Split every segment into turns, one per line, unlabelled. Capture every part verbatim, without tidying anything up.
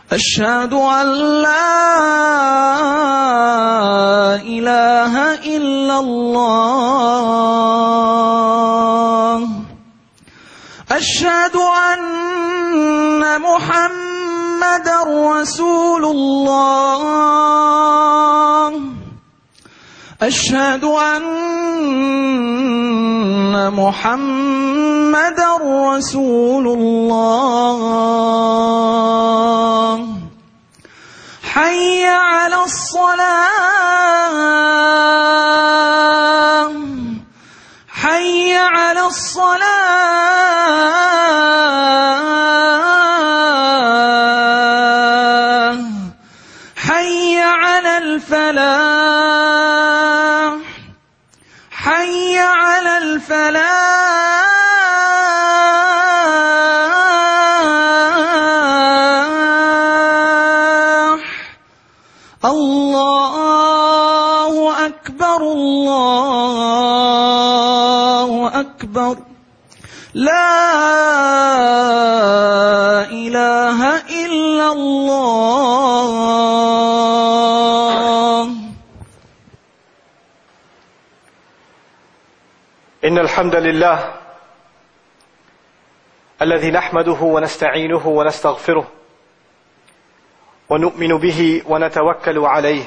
أشهد أن لا إله إلا الله أشهد أن محمدا رسول الله أشهد أن محمدا رسول الله حي على الصلاة حي على الصلاة حي على الفلاح حي على الفلاح الله أكبر الله أكبر لا إله إلا الله.
إن الحمد لله الذي نحمده ونستعينه ونستغفره ونؤمن به ونتوكل عليه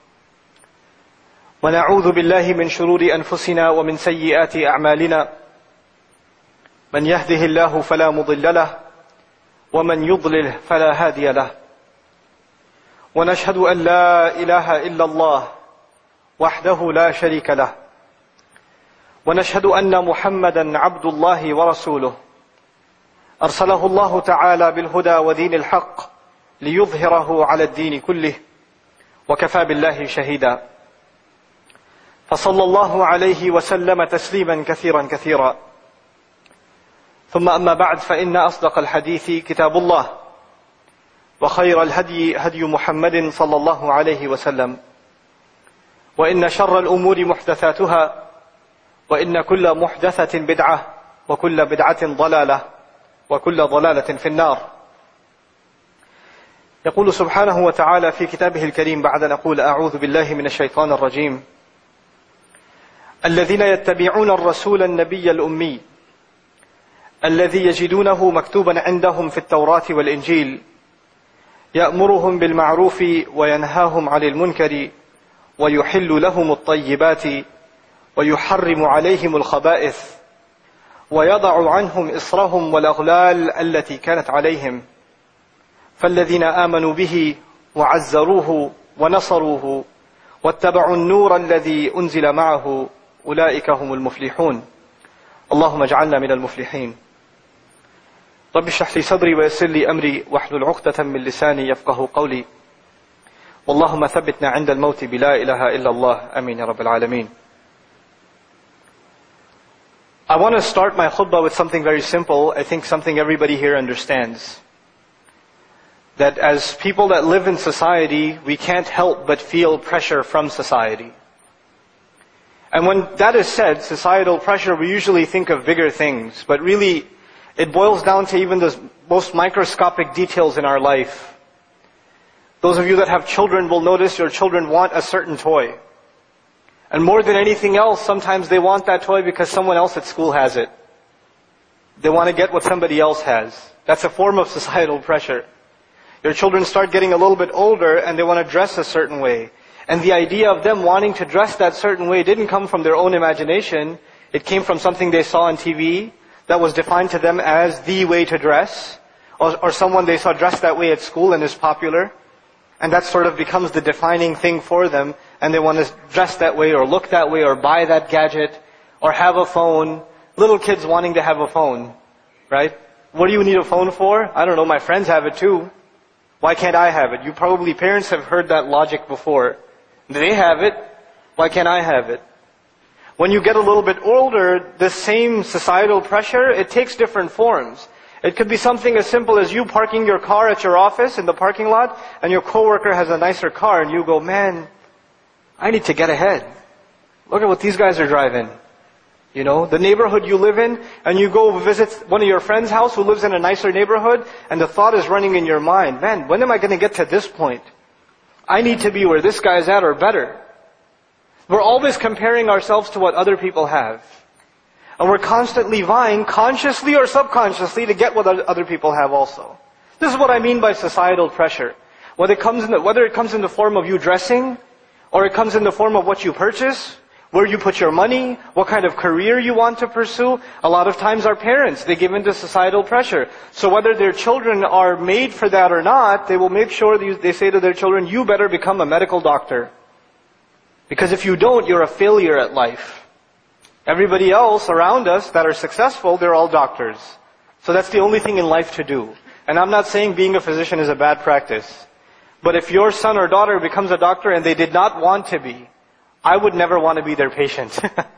ونعوذ بالله من شرور أنفسنا ومن سيئات أعمالنا من يهده الله فلا مضل له ومن يضلل فلا هادي له ونشهد أن لا إله إلا الله وحده لا شريك له ونشهد أن محمدا عبد الله ورسوله أرسله الله تعالى بالهدى ودين الحق ليظهره على الدين كله وكفى بالله شهيدا فصلى الله عليه وسلم تسليما كثيرا كثيرا ثم أما بعد فإن أصدق الحديث كتاب الله وخير الهدي هدي محمد صلى الله عليه وسلم وإن شر الأمور محدثاتها وإن كل محدثة بدعة وكل بدعة ضلالة وكل ضلالة في النار. يقول سبحانه وتعالى في كتابه الكريم بعد أن أقول أعوذ بالله من الشيطان الرجيم: الذين يتبعون الرسول النبي الأمي الذي يجدونه مكتوبا عندهم في التوراة والإنجيل يأمرهم بالمعروف وينهاهم عن المنكر ويحل لهم الطيبات ويحرم عليهم الخبائث ويضع عنهم إصرهم والأغلال التي كانت عليهم فالذين آمنوا به وعزروه ونصروه واتبعوا النور الذي أنزل معه أولئك هم المفلحون. اللهم اجعلنا من المفلحين. رب اشرح لي صدري ويسر لي أمري واحلل عقدة من لساني يفقه قولي. واللهم ثبتنا عند الموت بلا إله إلا الله. آمين يا رب العالمين. I want to start my khutbah with something very simple. I think something everybody here understands. That as people that live in society, we can't help but feel pressure from society. And when that is said, societal pressure, we usually think of bigger things. But really, it boils down to even the most microscopic details in our life. Those of you that have children will notice your children want a certain toy. And more than anything else, sometimes they want that toy because someone else at school has it. They want to get what somebody else has. That's a form of societal pressure. Your children start getting a little bit older and they want to dress a certain way. And the idea of them wanting to dress that certain way didn't come from their own imagination. It came from something they saw on T V that was defined to them as the way to dress. Or, or someone they saw dressed that way at school and is popular. And that sort of becomes the defining thing for them. And they want to dress that way or look that way or buy that gadget or have a phone. Little kids wanting to have a phone, right? What do you need a phone for? I don't know, my friends have it too. Why can't I have it? You probably, parents have heard that logic before. They have it. Why can't I have it? When you get a little bit older, this same societal pressure, it takes different forms. It could be something as simple as you parking your car at your office in the parking lot, and your coworker has a nicer car, and you go, man, I need to get ahead. Look at what these guys are driving. You know, the neighborhood you live in, and you go visit one of your friend's house who lives in a nicer neighborhood, and the thought is running in your mind, man, when am I going to get to this point? I need to be where this guy's at or better. We're always comparing ourselves to what other people have. And we're constantly vying, consciously or subconsciously, to get what other people have also. This is what I mean by societal pressure. Whether it comes in the, whether it comes in the form of you dressing, or it comes in the form of what you purchase, where you put your money, what kind of career you want to pursue. A lot of times our parents, they give into societal pressure. So whether their children are made for that or not, they will make sure that you, they say to their children, you better become a medical doctor. Because if you don't, you're a failure at life. Everybody else around us that are successful, they're all doctors. So that's the only thing in life to do. And I'm not saying being a physician is a bad practice. But if your son or daughter becomes a doctor and they did not want to be, I would never want to be their patient.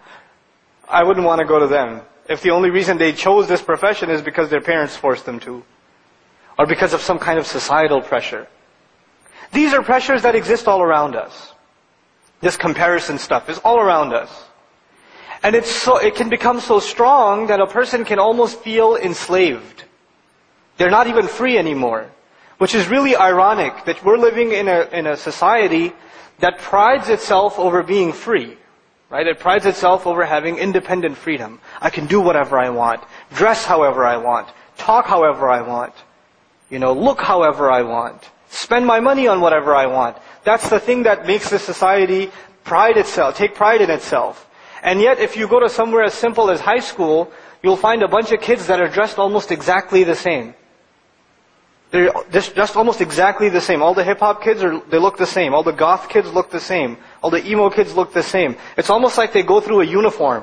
I wouldn't want to go to them. If the only reason they chose this profession is because their parents forced them to. Or because of some kind of societal pressure. These are pressures that exist all around us. This comparison stuff is all around us. And it's so, it can become so strong that a person can almost feel enslaved. They're not even free anymore. Which is really ironic that we're living in a, in a society that prides itself over being free. Right? It prides itself over having independent freedom. I can do whatever I want. Dress however I want. Talk however I want. You know, look however I want. Spend my money on whatever I want. That's the thing that makes this society pride itself, take pride in itself. And yet, if you go to somewhere as simple as high school, you'll find a bunch of kids that are dressed almost exactly the same. They're just, just almost exactly the same. All the hip-hop kids, are they look the same. All the goth kids look the same. All the emo kids look the same. It's almost like they go through a uniform.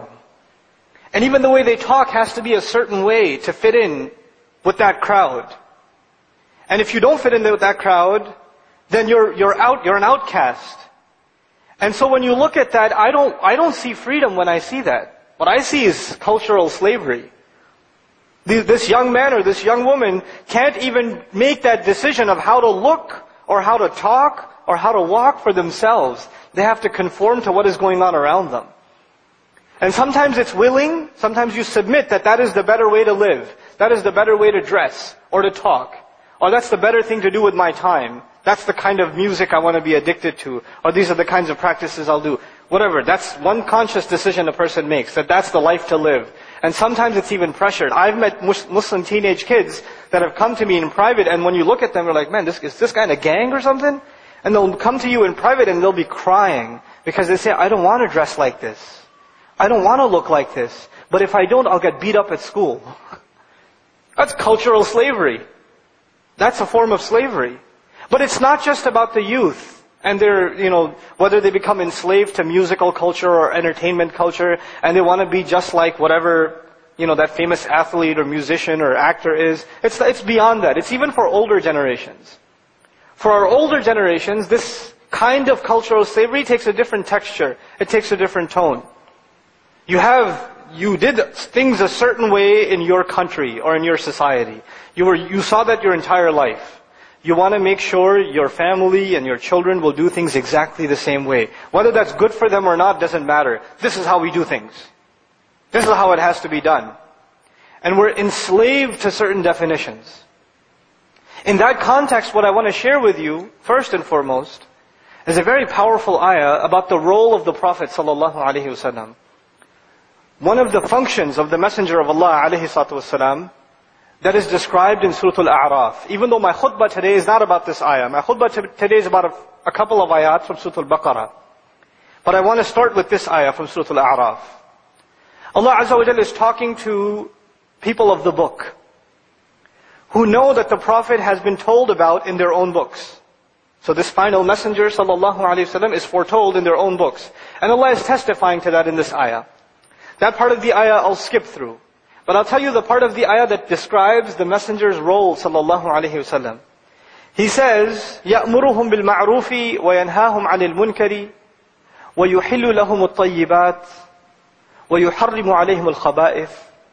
And even the way they talk has to be a certain way to fit in with that crowd. And if you don't fit in with that crowd, then you're, you're out, you're an outcast. And so when you look at that, I don't, I don't see freedom when I see that. What I see is cultural slavery. This young man or this young woman can't even make that decision of how to look or how to talk or how to walk for themselves. They have to conform to what is going on around them. And sometimes it's willing, sometimes you submit that that is the better way to live. That is the better way to dress or to talk. Or that's the better thing to do with my time. That's the kind of music I want to be addicted to. Or these are the kinds of practices I'll do. Whatever, that's one conscious decision a person makes, that that's the life to live. And sometimes it's even pressured. I've met Muslim teenage kids that have come to me in private, and when you look at them, you're like, man, this, is this guy in a gang or something? And they'll come to you in private and they'll be crying, because they say, I don't want to dress like this. I don't want to look like this. But if I don't, I'll get beat up at school. That's cultural slavery. That's a form of slavery. But it's not just about the youth. And they're, you know, whether they become enslaved to musical culture or entertainment culture, and they want to be just like whatever, you know, that famous athlete or musician or actor is. It's, it's beyond that. It's even for older generations. For our older generations, this kind of cultural slavery takes a different texture. It takes a different tone. You have, you did things a certain way in your country or in your society. You were, you saw that your entire life. You want to make sure your family and your children will do things exactly the same way. Whether that's good for them or not doesn't matter. This is how we do things. This is how it has to be done. And we're enslaved to certain definitions. In that context, what I want to share with you, first and foremost, is a very powerful ayah about the role of the Prophet ﷺ. One of the functions of the Messenger of Allah ﷺ that is described in Surah Al-A'raf. Even though my khutbah today is not about this ayah. My khutbah t- today is about a, a couple of ayat from Surah Al-Baqarah. But I want to start with this ayah from Surah Al-A'raf. Allah Azza wa Jalla is talking to people of the book who know that the Prophet has been told about in their own books. So this final messenger sallallahu alaihi wasallam is foretold in their own books. And Allah is testifying to that in this ayah. That part of the ayah I'll skip through. But I'll tell you the part of the ayah that describes the messenger's role sallallahu alaihi wasallam. He says, يَأْمُرُهُمْ بِالْمَعْرُوفِ وَيَنْهَاهُمْ عَنِ الْمُنْكَرِ وَيُحِلُّ لَهُمُ الطَّيِّبَاتِ وَيُحَرِّمُ عَلَيْهِمُ الْخَبَائِثِ.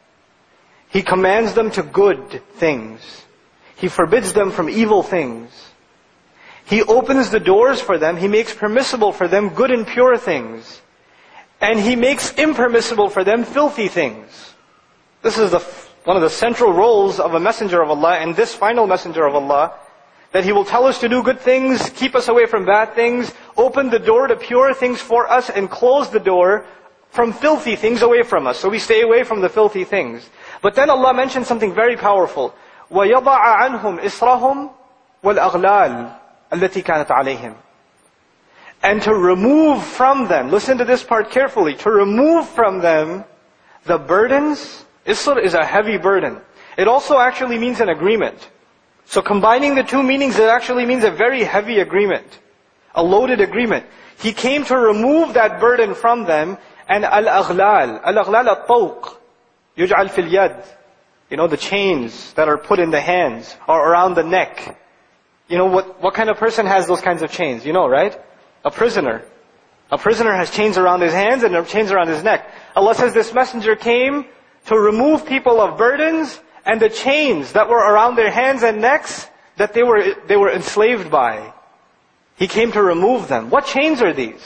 He commands them to good things. He forbids them from evil things. He opens the doors for them. He makes permissible for them good and pure things. And He makes impermissible for them filthy things. This is the, one of the central roles of a messenger of Allah, and this final messenger of Allah, that he will tell us to do good things, keep us away from bad things, open the door to pure things for us, and close the door from filthy things away from us. So we stay away from the filthy things. But then Allah mentioned something very powerful. وَيَضَعَ عَنْهُمْ إِسْرَهُمْ وَالْأَغْلَالِ الَّتِي كَانَتْ عَلَيْهِمْ. And to remove from them, listen to this part carefully, to remove from them the burdens. Isr is a heavy burden. It also actually means an agreement. So combining the two meanings, it actually means a very heavy agreement. A loaded agreement. He came to remove that burden from them, and al-aghlal, al-aghlal at-tawq, yuj'al fil yad. You know, the chains that are put in the hands, or around the neck. You know, what, what kind of person has those kinds of chains? You know, right? A prisoner. A prisoner has chains around his hands and chains around his neck. Allah says this messenger came to remove people of burdens and the chains that were around their hands and necks that they were, they were enslaved by. He came to remove them. What chains are these?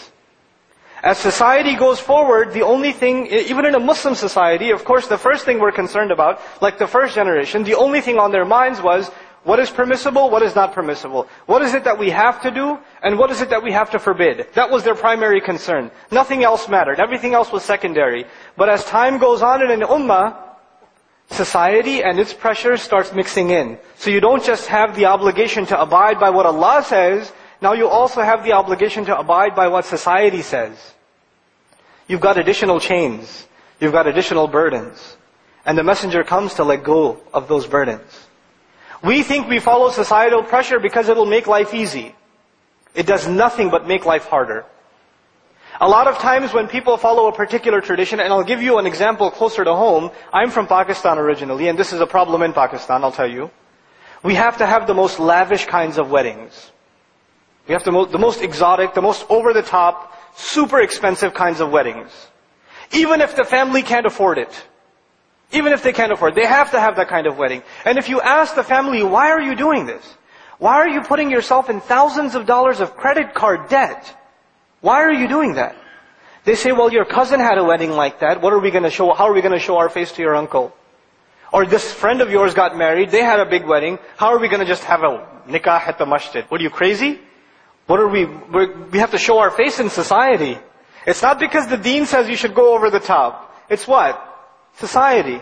As society goes forward, the only thing, even in a Muslim society, of course the first thing we're concerned about, like the first generation, the only thing on their minds was, what is permissible, what is not permissible? What is it that we have to do, and what is it that we have to forbid? That was their primary concern. Nothing else mattered. Everything else was secondary. But as time goes on in an ummah, society and its pressure starts mixing in. So you don't just have the obligation to abide by what Allah says, now you also have the obligation to abide by what society says. You've got additional chains. You've got additional burdens. And the messenger comes to let go of those burdens. We think we follow societal pressure because it'll make life easy. It does nothing but make life harder. A lot of times when people follow a particular tradition, and I'll give you an example closer to home. I'm from Pakistan originally, and this is a problem in Pakistan, I'll tell you. We have to have the most lavish kinds of weddings. We have the most, the most exotic, the most over-the-top, super expensive kinds of weddings. Even if the family can't afford it. Even if they can't afford it, they have to have that kind of wedding. And if you ask the family, why are you doing this? Why are you putting yourself in thousands of dollars of credit card debt? Why are you doing that? They say, well, your cousin had a wedding like that. What are we going to show? How are we going to show our face to your uncle? Or this friend of yours got married. They had a big wedding. How are we going to just have a nikah at the masjid? What are you, crazy? What are we? We're, we have to show our face in society. It's not because the deen says you should go over the top. It's what? Society.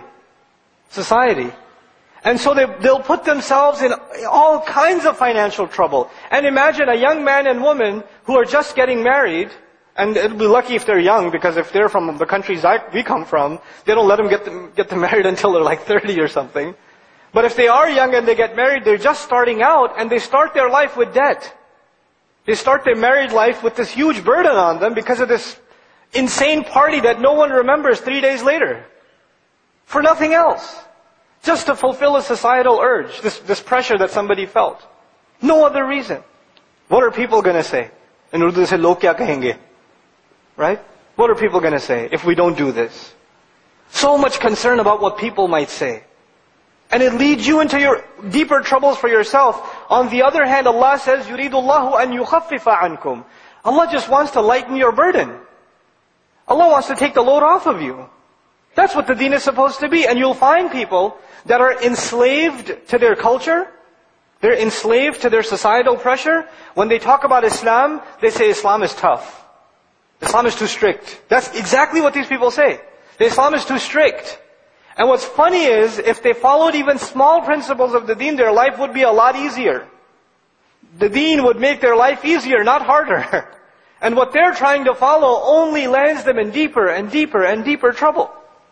Society. And so they, they'll put themselves in all kinds of financial trouble. And imagine a young man and woman who are just getting married, and it'll be lucky if they're young, because if they're from the countries I, we come from, they don't let them get them, get them married until they're like thirty or something. But if they are young and they get married, they're just starting out, and they start their life with debt. They start their married life with this huge burden on them because of this insane party that no one remembers three days later. For nothing else. Just to fulfill a societal urge, this, this pressure that somebody felt. No other reason. What are people going to say? In Urdu they say, log kya kahenge? Right? What are people going to say if we don't do this? So much concern about what people might say. And it leads you into your deeper troubles for yourself. On the other hand, Allah says, يُرِيدُ اللَّهُ أَن يُخَفِّفَ عَنْكُمْ. Allah just wants to lighten your burden. Allah wants to take the load off of you. That's what the deen is supposed to be. And you'll find people that are enslaved to their culture. They're enslaved to their societal pressure. When they talk about Islam, they say Islam is tough. Islam is too strict. That's exactly what these people say. The Islam is too strict. And what's funny is, if they followed even small principles of the deen, their life would be a lot easier. The deen would make their life easier, not harder. And what they're trying to follow only lands them in deeper and deeper and deeper trouble.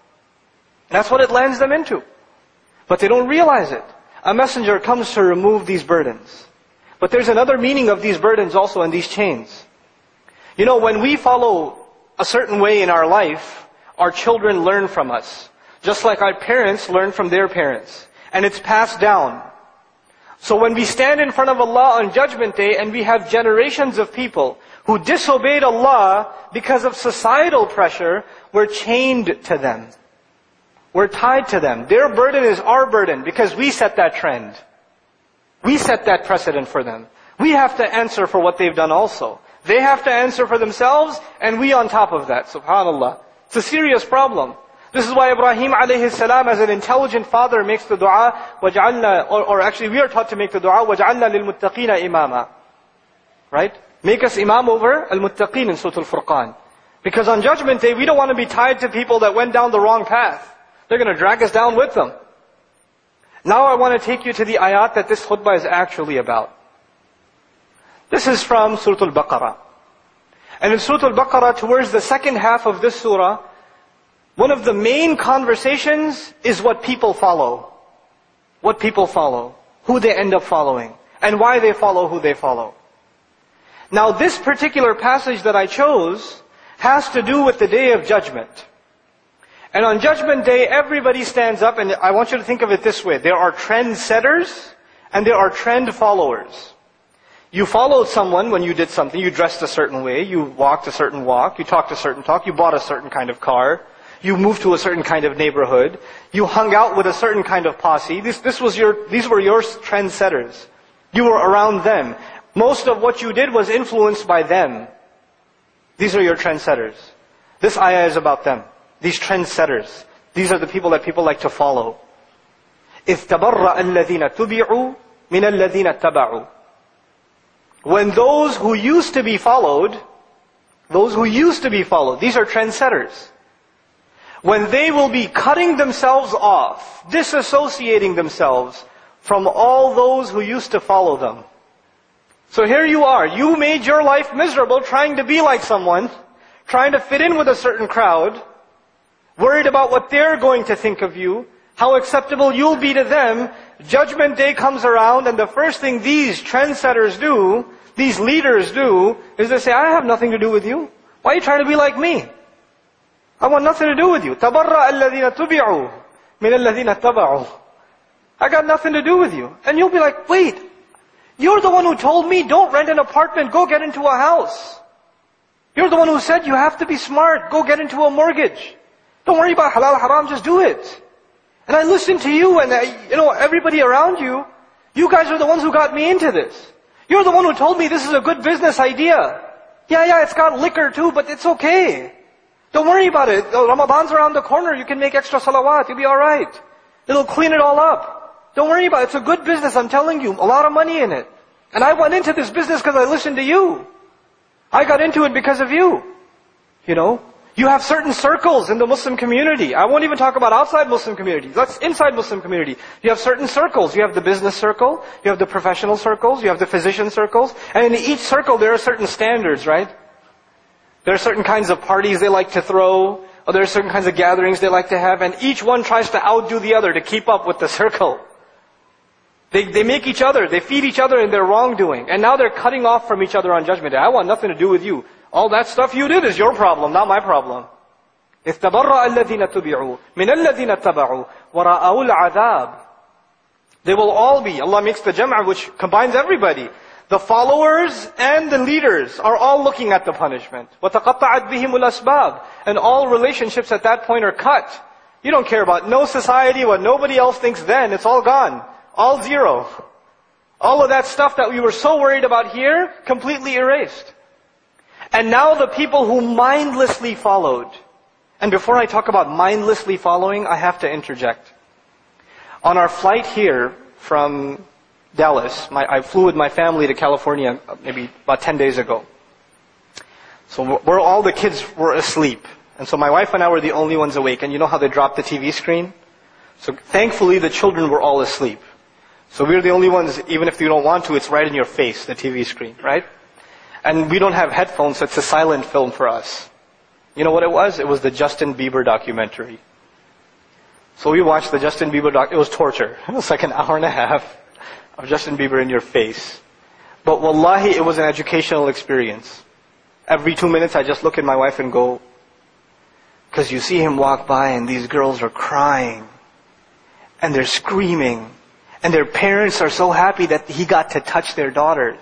That's what it lands them into. But they don't realize it. A messenger comes to remove these burdens. But there's another meaning of these burdens also in these chains. You know, when we follow a certain way in our life, our children learn from us. Just like our parents learn from their parents. And it's passed down. So when we stand in front of Allah on Judgment Day and we have generations of people who disobeyed Allah because of societal pressure, we're chained to them. We're tied to them. Their burden is our burden because we set that trend. We set that precedent for them. We have to answer for what they've done also. They have to answer for themselves, and we on top of that. Subhanallah. It's a serious problem. This is why Ibrahim alayhi salam, as an intelligent father, makes the dua, وَجْعَلْنَا, or, or actually we are taught to make the dua, وَجْعَلْنَا لِلْمُتَّقِينَ إِمَامًا. Right? Make us imam over al-muttaqeen in Surah Al-Furqan. Because on Judgment Day, we don't want to be tied to people that went down the wrong path. They're going to drag us down with them. Now I want to take you to the ayat that this khutbah is actually about. This is from Surah Al-Baqarah. And in Surah Al-Baqarah, towards the second half of this surah, one of the main conversations is what people follow. What people follow. Who they end up following. And why they follow who they follow. Now this particular passage that I chose has to do with the Day of Judgment. And on Judgment Day, everybody stands up, and I want you to think of it this way. There are trend setters, and there are trend followers. You followed someone when you did something. You dressed a certain way. You walked a certain walk. You talked a certain talk. You bought a certain kind of car. You moved to a certain kind of neighborhood. You hung out with a certain kind of posse. This, this was your, these were your trend setters. You were around them. Most of what you did was influenced by them. These are your trendsetters. This ayah is about them. These trendsetters. These are the people that people like to follow. إِذْ تَبَرَّأَ الَّذِينَ تُبِعُوا مِنَ الَّذِينَ اتَّبَعُوا. When those who used to be followed, those who used to be followed, these are trendsetters. When they will be cutting themselves off, disassociating themselves from all those who used to follow them. So here you are, you made your life miserable trying to be like someone, trying to fit in with a certain crowd, worried about what they're going to think of you, how acceptable you'll be to them. Judgment Day comes around, and the first thing these trendsetters do, these leaders do, is they say, I have nothing to do with you. Why are you trying to be like me? I want nothing to do with you. تَبَرَّأَ الَّذِينَ تُبِعُوا مِنَ الَّذِينَ اتَّبَعُوا. I got nothing to do with you. And you'll be like, wait, you're the one who told me don't rent an apartment, go get into a house. You're the one who said you have to be smart, go get into a mortgage. Don't worry about halal, haram, just do it. And I listened to you and, I, you know, everybody around you. You guys are the ones who got me into this. You're the one who told me this is a good business idea. Yeah, yeah, it's got liquor too, but it's okay. Don't worry about it. Ramadan's around the corner. You can make extra salawat. You'll be alright. It'll clean it all up. Don't worry about it. It's a good business, I'm telling you. A lot of money in it. And I went into this business because I listened to you. I got into it because of you. You know? You have certain circles in the Muslim community. I won't even talk about outside Muslim community. That's inside Muslim community. You have certain circles. You have the business circle. You have the professional circles. You have the physician circles. And in each circle there are certain standards, right? There are certain kinds of parties they like to throw. Or there are certain kinds of gatherings they like to have. And each one tries to outdo the other to keep up with the circle. They, they make each other, they feed each other in their wrongdoing. And now they're cutting off from each other on Judgment Day. I want nothing to do with you. All that stuff you did is your problem, not my problem. إِذْ تَبَرَّأَ الَّذِينَ تُبِعُوا مِنَ الَّذِينَ اتَّبَعُوا وَرَأَوُا الْعَذَابِ. They will all be, Allah makes the jam'a which combines everybody. The followers and the leaders are all looking at the punishment. وَتَقَطَّعَتْ بِهِمُ الْأَسْبَابِ. And all relationships at that point are cut. You don't care about no society, what nobody else thinks then, it's all gone. All zero. All of that stuff that we were so worried about here, completely erased. And now the people who mindlessly followed. And before I talk about mindlessly following, I have to interject. On our flight here from Dallas, my, I flew with my family to California maybe about ten days ago. So where all the kids were asleep. And so my wife and I were the only ones awake. And you know how they dropped the T V screen? So thankfully the children were all asleep. So we're the only ones, even if you don't want to, it's right in your face, the T V screen, right? And we don't have headphones, so it's a silent film for us. You know what it was? It was the Justin Bieber documentary. So we watched the Justin Bieber doc, it was torture. It was like an hour and a half of Justin Bieber in your face. But wallahi, it was an educational experience. Every two minutes I just look at my wife and go, because you see him walk by and these girls are crying. And they're screaming. And their parents are so happy that he got to touch their daughters.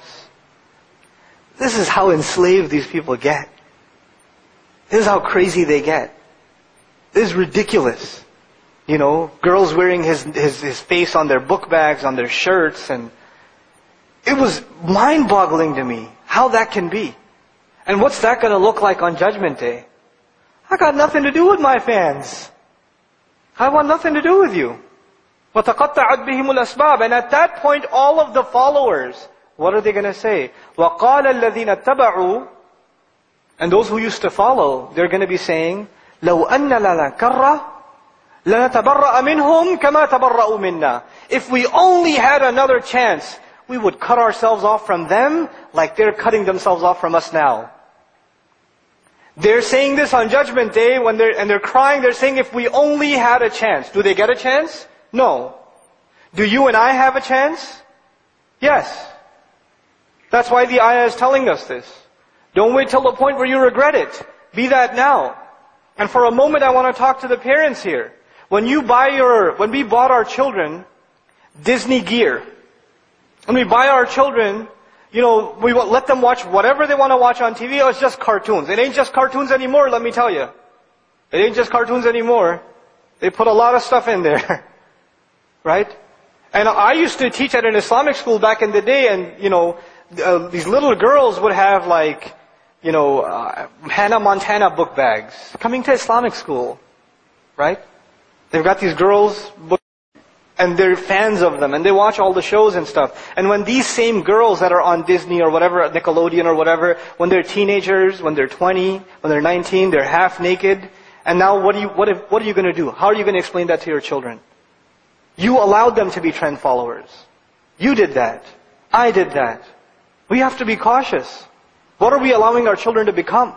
This is how enslaved these people get. This is how crazy they get. This is ridiculous. You know, girls wearing his, his, his face on their book bags, on their shirts, and it was mind-boggling to me how that can be. And what's that going to look like on Judgment Day? I got nothing to do with my fans. I want nothing to do with you. وَتَقَطَّعَتْ بِهِمُ الْأَسْبَابِ. And at that point, all of the followers, what are they going to say? وَقَالَ الَّذِينَ اتَّبَعُوا. And those who used to follow, they're going to be saying, لَوْ أَنَّ لَنَا كَرَّةً لَنَتَبَرَّأَ مِنْهُمْ كَمَا تَبَرَّأُوا مِنَّا. If we only had another chance, we would cut ourselves off from them like they're cutting themselves off from us now. They're saying this on Judgment Day when they're, and they're crying, they're saying, if we only had a chance. Do they get a chance? No. Do you and I have a chance? Yes. That's why the ayah is telling us this. Don't wait till the point where you regret it. Be that now. And for a moment I want to talk to the parents here. When you buy your, when we bought our children Disney gear, when we buy our children, you know, we let them watch whatever they want to watch on T V, or it's just cartoons. It ain't just cartoons anymore, let me tell you. It ain't just cartoons anymore. They put a lot of stuff in there. Right? And I used to teach at an Islamic school back in the day, and, you know, uh, these little girls would have like, you know, uh, Hannah Montana book bags. Coming to Islamic school. Right? They've got these girls book and they're fans of them, and they watch all the shows and stuff. And when these same girls that are on Disney or whatever, Nickelodeon or whatever, when they're teenagers, when they're twenty, when they're nineteen, they're half naked, and now what do you, what, if, what are you going to do? How are you going to explain that to your children? You allowed them to be trend followers. You did that. I did that. We have to be cautious. What are we allowing our children to become?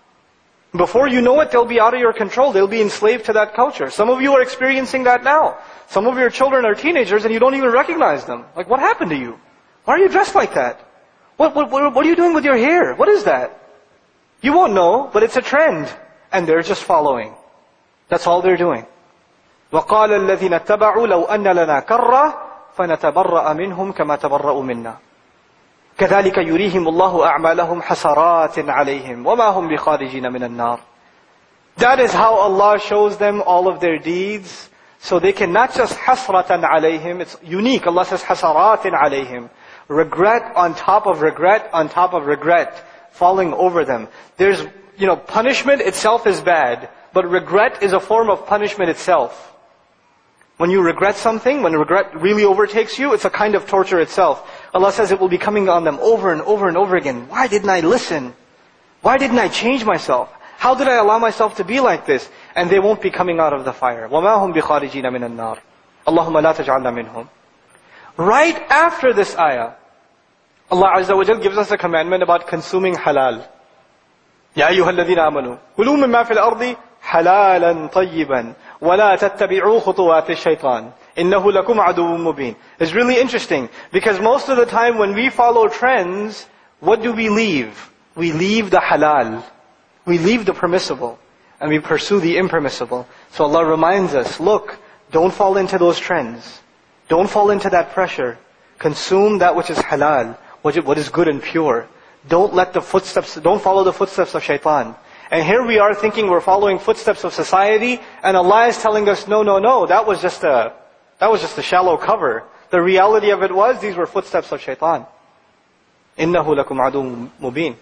Before you know it, they'll be out of your control. They'll be enslaved to that culture. Some of you are experiencing that now. Some of your children are teenagers and you don't even recognize them. Like, what happened to you? Why are you dressed like that? What, what, what, what are you doing with your hair? What is that? You won't know, but it's a trend. And they're just following. That's all they're doing. وَقَالَ الَّذِينَ اتَّبَعُوا لَوْ أَنَّ لَنَا كَرَّةً فَنَتَبَرَّأَ مِنْهُمْ كَمَا تَبَرَّأُوا مِنَّا كَذَلِكَ يُرِيهِمُ اللَّهُ أَعْمَالَهُمْ حَسَرَاتٍ عَلَيْهِمْ وَمَا هُمْ بِخَارِجِينَ مِنَ النَّارِ. That is how Allah shows them all of their deeds. So they can not just hasratan alayhim, it's unique. Allah says hasaratin alayhim. Regret on top of regret on top of regret falling over them. There's, you know, punishment itself is bad, but regret is a form of punishment itself. When you regret something, when regret really overtakes you, it's a kind of torture itself. Allah says it will be coming on them over and over and over again. Why didn't I listen? Why didn't I change myself? How did I allow myself to be like this? And they won't be coming out of the fire. وَمَا هُمْ بِخَارِجِينَ مِنَ النَّارِ اللَّهُمَّ لَا تَجْعَلْنَا مِنْهُمْ. Right after this ayah, Allah Azza wa Jal gives us a commandment about consuming halal. يَا أَيُّهَا الَّذِينَ آمَنُوا كُلُوا مِمَّا فِي الْأَرْضِ حَلَالًا طَيِّبًا وَلَا تَتَّبِعُوا خُطُوَاتِ الشَّيْطَانِ إِنَّهُ لَكُمْ عَدُوٌّ مُبِينٌ. It's really interesting, because most of the time when we follow trends, what do we leave? We leave the halal. We leave the permissible. And we pursue the impermissible. So Allah reminds us, look, don't fall into those trends. Don't fall into that pressure. Consume that which is halal, what is good and pure. Don't let the footsteps, don't follow the footsteps of shaitan. And here we are thinking we're following footsteps of society, and Allah is telling us, no, no, no, that was just a, that was just a shallow cover. The reality of it was, these were footsteps of shaitan. إِنَّهُ لَكُمْ عَدُوٌّ مُبِينٌ.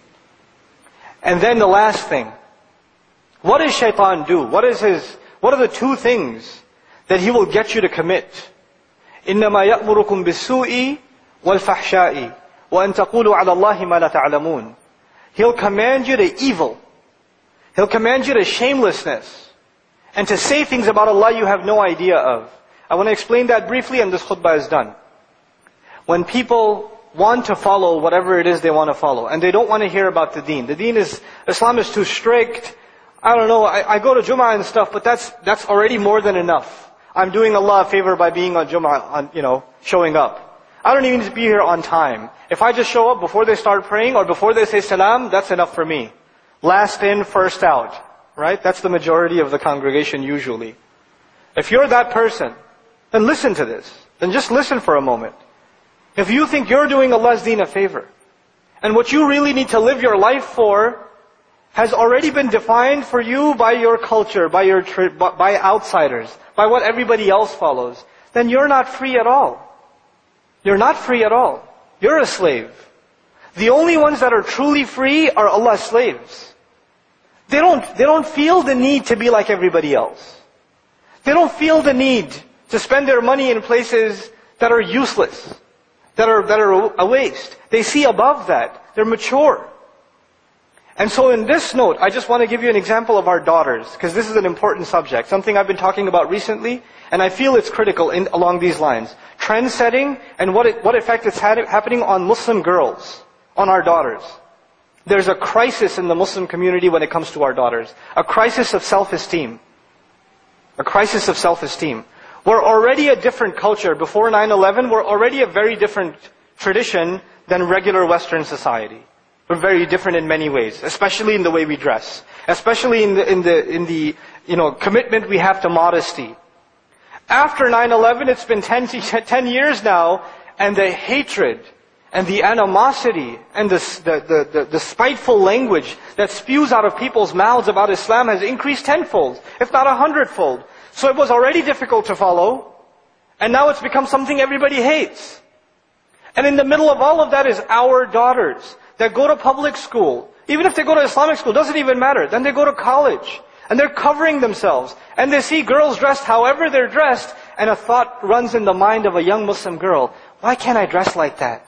And then the last thing. What does shaitan do? What is his, what are the two things that he will get you to commit? إِنَّمَا يَأْمُرُكُمْ بِالسُّوءِ وَالْفَحْشَاءِ وَأَن تَقُولُوا عَلَى اللَّهِ مَا لَا تَعْلَمُونَ. He'll command you to evil. He'll command you to shamelessness. And to say things about Allah you have no idea of. I want to explain that briefly and this khutbah is done. When people want to follow whatever it is they want to follow, and they don't want to hear about the deen. The deen is, Islam is too strict. I don't know, I, I go to Jum'ah and stuff, but that's that's already more than enough. I'm doing Allah a favor by being on Jum'ah, on, you know, showing up. I don't even need to be here on time. If I just show up before they start praying or before they say salam, that's enough for me. Last in, first out. Right? That's the majority of the congregation usually. If you're that person, then listen to this. Then just listen for a moment. If you think you're doing Allah's deen a favor, and what you really need to live your life for has already been defined for you by your culture, by your by outsiders, by what everybody else follows, then you're not free at all. You're not free at all. You're a slave. The only ones that are truly free are Allah's slaves. They don't, they don't feel the need to be like everybody else. They don't feel the need to spend their money in places that are useless, that are, that are a waste. They see above that. They're mature. And so in this note, I just want to give you an example of our daughters, because this is an important subject, something I've been talking about recently, and I feel it's critical in, along these lines. Trend setting and what, it, what effect it's had, happening on Muslim girls, on our daughters. There's a crisis in the Muslim community when it comes to our daughters. A crisis of self-esteem. A crisis of self-esteem. We're already a different culture. Before nine eleven, we're already a very different tradition than regular Western society. We're very different in many ways, especially in the way we dress. Especially in the, in the, in the, you know, commitment we have to modesty. After nine eleven, it's been ten, ten years now, and the hatred, and the animosity, and the, the, the, the spiteful language that spews out of people's mouths about Islam has increased tenfold, if not a hundredfold. So it was already difficult to follow, and now it's become something everybody hates. And in the middle of all of that is our daughters that go to public school. Even if they go to Islamic school, doesn't even matter. Then they go to college, and they're covering themselves, and they see girls dressed however they're dressed, and a thought runs in the mind of a young Muslim girl, why can't I dress like that?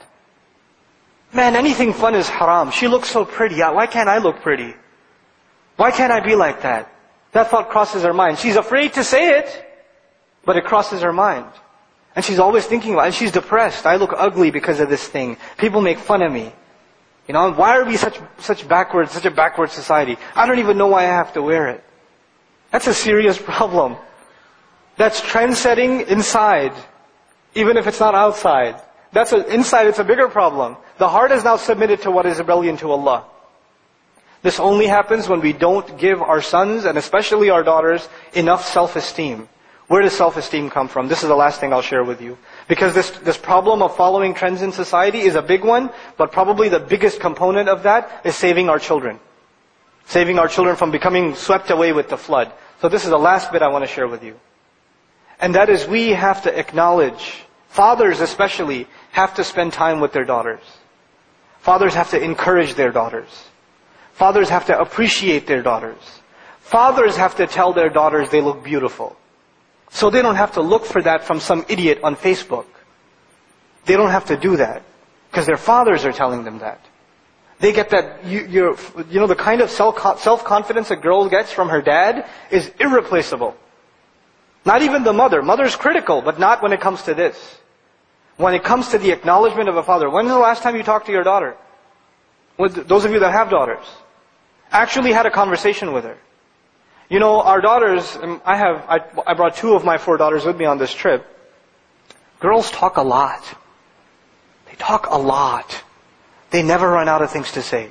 Man, anything fun is haram. She looks so pretty. Why can't I look pretty? Why can't I be like that? That thought crosses her mind. She's afraid to say it, but it crosses her mind. And she's always thinking about it. And she's depressed. I look ugly because of this thing. People make fun of me. You know, why are we such such backwards, such a backward society? I don't even know why I have to wear it. That's a serious problem. That's trend setting inside, even if it's not outside. That's a, inside, it's a bigger problem. The heart is now submitted to what is rebellion to Allah. This only happens when we don't give our sons, and especially our daughters, enough self-esteem. Where does self-esteem come from? This is the last thing I'll share with you. Because this, this problem of following trends in society is a big one, but probably the biggest component of that is saving our children. Saving our children from becoming swept away with the flood. So this is the last bit I want to share with you. And that is we have to acknowledge, fathers especially, have to spend time with their daughters. Fathers have to encourage their daughters. Fathers have to appreciate their daughters. Fathers have to tell their daughters they look beautiful. So they don't have to look for that from some idiot on Facebook. They don't have to do that, because their fathers are telling them that. They get that, you, you're, you know, the kind of self, self-confidence a girl gets from her dad is irreplaceable. Not even the mother. Mother's critical, but not when it comes to this. When it comes to the acknowledgement of a father. When's the last time you talked to your daughter? With those of you that have daughters. Actually had a conversation with her. You know, our daughters, I have, I, I brought two of my four daughters with me on this trip. Girls talk a lot. They talk a lot. They never run out of things to say.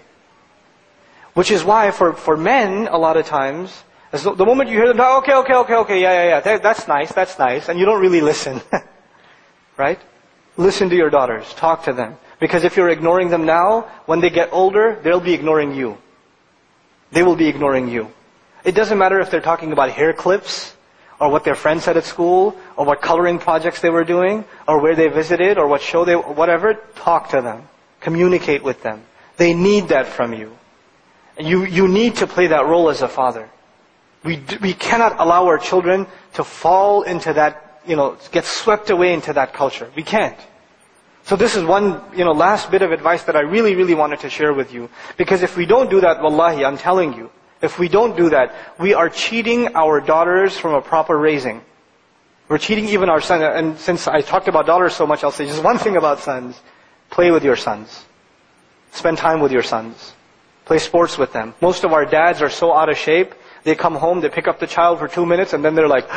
Which is why for, for men, a lot of times, as the, the moment you hear them talk, okay, okay, okay, okay, yeah, yeah, yeah, that, that's nice, that's nice, and you don't really listen. Right? Listen to your daughters. Talk to them. Because if you're ignoring them now, when they get older, they'll be ignoring you. They will be ignoring you. It doesn't matter if they're talking about hair clips, or what their friends said at school, or what coloring projects they were doing, or where they visited, or what show they, whatever. Talk to them. Communicate with them. They need that from you. You, you need to play that role as a father. We, we cannot allow our children to fall into that, you know, get swept away into that culture. We can't. So this is one, you know, last bit of advice that I really, really wanted to share with you. Because if we don't do that, wallahi, I'm telling you, if we don't do that, we are cheating our daughters from a proper raising. We're cheating even our sons. And since I talked about daughters so much, I'll say just one thing about sons. Play with your sons. Spend time with your sons. Play sports with them. Most of our dads are so out of shape, they come home, they pick up the child for two minutes, and then they're like,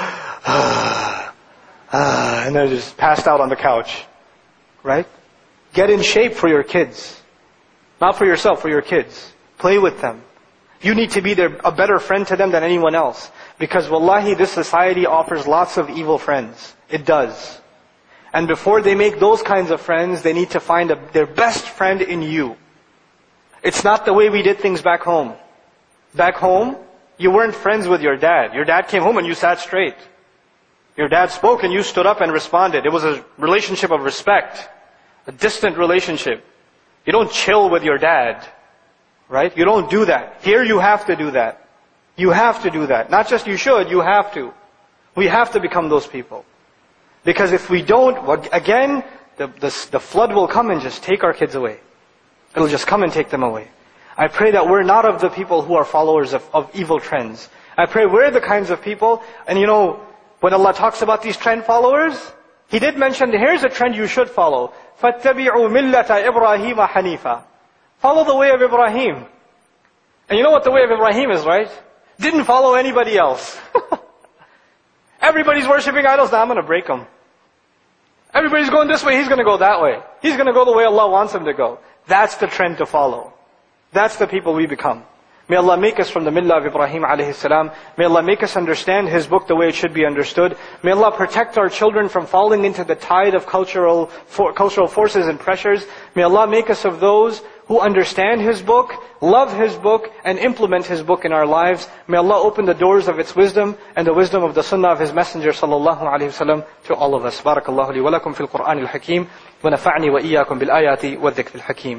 ah, ah, and they're just passed out on the couch. Right? Get in shape for your kids. Not for yourself, for your kids. Play with them. You need to be their, a better friend to them than anyone else. Because wallahi, this society offers lots of evil friends. It does. And before they make those kinds of friends, they need to find a, their best friend in you. It's not the way we did things back home. Back home, you weren't friends with your dad. Your dad came home and you sat straight. Your dad spoke and you stood up and responded. It was a relationship of respect. A distant relationship. You don't chill with your dad. Right? You don't do that. Here you have to do that. You have to do that. Not just you should, you have to. We have to become those people. Because if we don't, well, again, the, the, the flood will come and just take our kids away. It'll just come and take them away. I pray that we're not of the people who are followers of, of evil trends. I pray we're the kinds of people, and you know, when Allah talks about these trend followers, He did mention, here's a trend you should follow. فَاتَّبِعُوا مِلَّةَ إِبْرَاهِيمَ حَنِيفًا. Follow the way of Ibrahim. And you know what the way of Ibrahim is, right? Didn't follow anybody else. Everybody's worshipping idols, now I'm going to break them. Everybody's going this way, he's going to go that way. He's going to go the way Allah wants him to go. That's the trend to follow. That's the people we become. May Allah make us from the millah of Ibrahim alayhi salam. May Allah make us understand His book the way it should be understood. May Allah protect our children from falling into the tide of cultural for, cultural forces and pressures. May Allah make us of those who understand His book, love His book, and implement His book in our lives. May Allah open the doors of its wisdom and the wisdom of the sunnah of His Messenger sallallahu alayhi wasallam to all of us. Barakallahu li wa lakum fil Qur'an al-Hakim wa nafa'ni wa iyyakum bil ayati wa dhikr al-Hakim.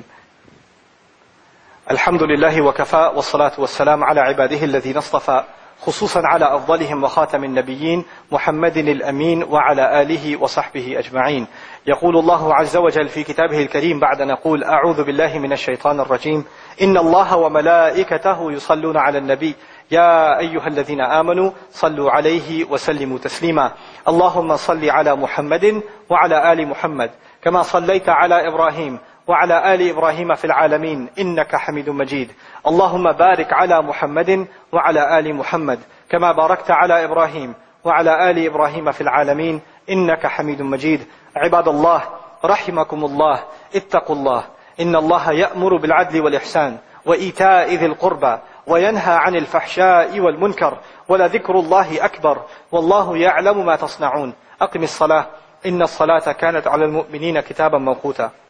الحمد لله وكفى والصلاة والسلام على عباده الذين اصطفى خصوصا على أفضلهم وخاتم النبيين محمد الأمين وعلى آله وصحبه أجمعين. يقول الله عز وجل في كتابه الكريم بعد أن نقول أعوذ بالله من الشيطان الرجيم إن الله وملائكته يصلون على النبي يا أيها الذين آمنوا صلوا عليه وسلموا تسليما. اللهم صل على محمد وعلى آل محمد كما صليت على إبراهيم وعلى آل إبراهيم في العالمين إنك حميد مجيد. اللهم بارك على محمد وعلى آل محمد كما باركت على إبراهيم وعلى آل إبراهيم في العالمين إنك حميد مجيد. عباد الله رحمكم الله اتقوا الله إن الله يأمر بالعدل والإحسان وإيتاء ذي القربى وينهى عن الفحشاء والمنكر ولذكر الله أكبر والله يعلم ما تصنعون. أقم الصلاة إن الصلاة كانت على المؤمنين كتابا موقوتا.